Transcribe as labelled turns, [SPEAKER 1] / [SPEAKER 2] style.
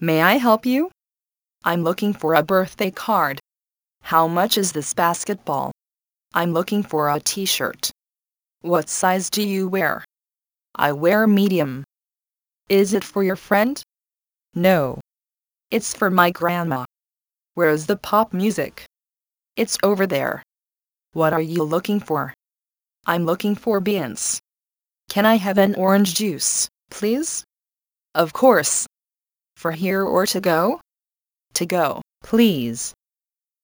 [SPEAKER 1] May I help you? I'm looking for a birthday card. How much is this basketball? I'm looking for a t-shirt. What size do you wear? I wear medium. Is it for your friend? No. It's for my grandma. Where's the pop music? It's over there. What are you looking for? I'm looking for beans. Can I have an orange juice, please? Of course. For here or to go? To go, please.